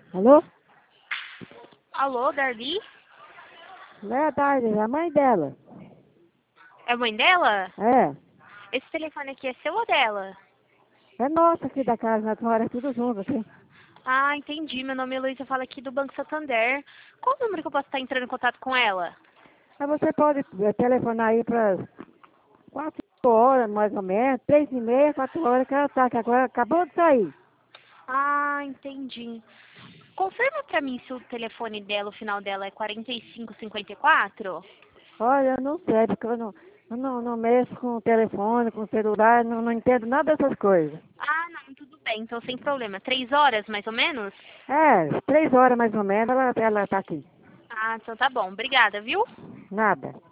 Alô? Alô, Darli? Boa tarde, é a mãe dela. É a mãe dela? É. Esse telefone aqui é seu ou dela? É nossa aqui da casa, nós moramos tudo junto aqui. Ah, entendi. Meu nome é Luísa, eu falo aqui do Banco Santander. Qual o número que eu posso estar entrando em contato com ela? Mas você pode telefonar aí para 4 horas, mais ou menos, 3h30, 4 horas que ela tá, que agora acabou de sair. Ah, entendi. Confirma pra mim se o telefone dela, o final dela é 4554? Olha, eu não sei, porque eu não mexo com telefone, com celular, não entendo nada dessas coisas. Ah, não, tudo bem, então sem problema. 3 horas, mais ou menos? É, 3 horas mais ou menos ela tá aqui. Ah, então tá bom. Obrigada, viu? Nada.